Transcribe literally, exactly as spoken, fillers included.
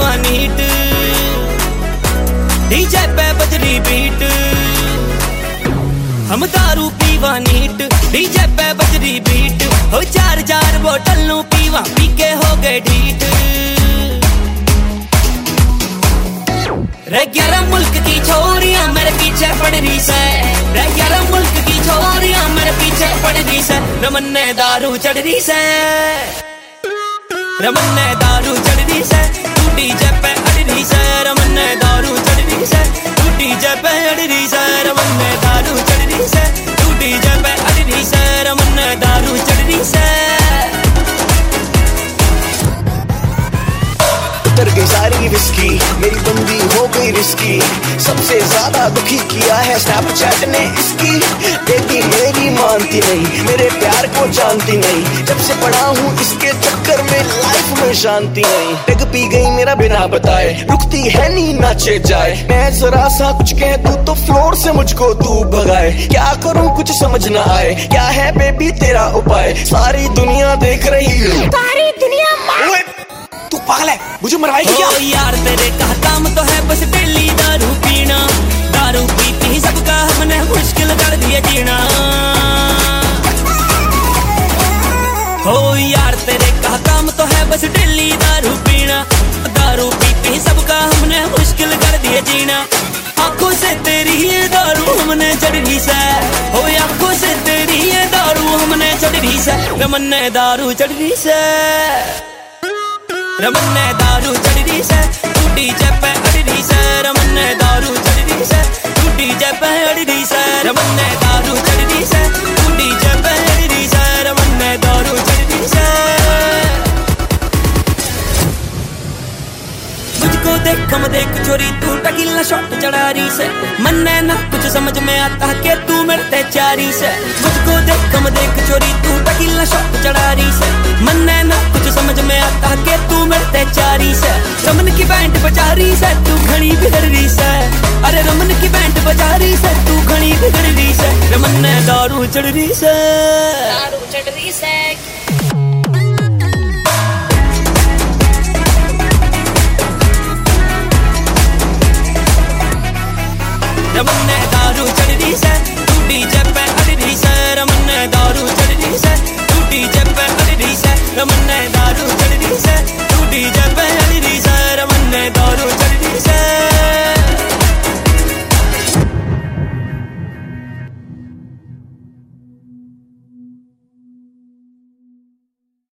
पीवा NEET, DJ पे बजरी बीट। हम दारू पीवा नीट, डीजे पे बजरी बीट। हो चार चार बोतल नू पीवा, पी के हो गए ढीठ। रे ग्यारह मुल्क की छोरियां मेरे पीछे पड़ रही से, रे ग्यारह मुल्क की छोरियां मेरे पीछे पड़ रही से। रमन ने दारू चढ़ रही से, रमन ने दारू चढ़ रही से, तू डीजे पे अड़ रही से। रमन ने दारू चढ़ रही से, तू डीजे पे अड़ रही से। रमन ने दारू चढ़ रही से, तू डीजे पे अड़ रही से। रमन ने दारू चढ़ रही से। उतर गई सारी विस्की, मेरी बंदी हो गई रिस्की। सबसे ज्यादा दुखी किया है स्नैपचैट ने इसकी। बेटी मेरी मानती नहीं, मेरे प्यार को जानती नहीं। जब से पड़ा हूँ इसके चक्कर में लाइफ में शांति नहीं। टग पी गई मेरा बिना बताए, रुकती है नी नाचे जाए। मैं जरा सा कुछ कह दूं तो फ्लोर से मुझको तू भगाए। क्या करूँ कुछ समझ न आए, क्या है बेबी तेरा उपाय। सारी दुनिया देख रही है, सारी दुनिया तू पागल है, मुझे मराएगी क्या? ओ यार तेरे का काम तो है बस डेली दारू पीना। दारू पीती ही सबका हमने मुश्किल कर दिया जीना। हो यार तेरे का काम तो है बस डेली दारू पीना। दारू पीती ही सबका हमने मुश्किल कर दिया जीना। आंखों से तेरी ये दारू हमने चढ़ रही से, हो आंखों से तेरी ये दारू हमने चढ़ रही से। रमन ने दारू चढ़ रही से, रमन ने दारू चढ़ रही से, तू डीजे पे अड़ रही से। रमन ने दारू चढ़ रही से, तू डीजे पे अड़ रही से। रमन ने दारू चढ़ रही से, तू डीजे पे अड़ रही से। रमन ने दारू चढ़ रही से। मुझको देख हम देख छोरी, तू टकीला शॉट चढ़ा रही से। मन ने ना कुछ समझ में आता कि तू मेरे चारी से। मुझको देख हम देख छोरी, तू टकीला शॉट चढ़ा रही से। मन ने ना कुछ समझ में आता कि तू मेरे चारी से। रमन की बैंड बजा रही से, तू घड़ी बिगड़ रही से। अरे रमन की बैंड बजा रही से, तू घड़ी बिगड़ रही से। रमन ने दारू चढ़ रही से, दारू चढ़ रही से। रमन ने दारू चढ़ रही से, तू डीजे पे अड़ रही से। रमन ने दारू चढ़ रही से, तू डीजे पे अड़ रही से। रमन ने दारू चढ़ रही से, तू डीजे पे अड़ रही से। रमन ने दारू चढ़ रही से।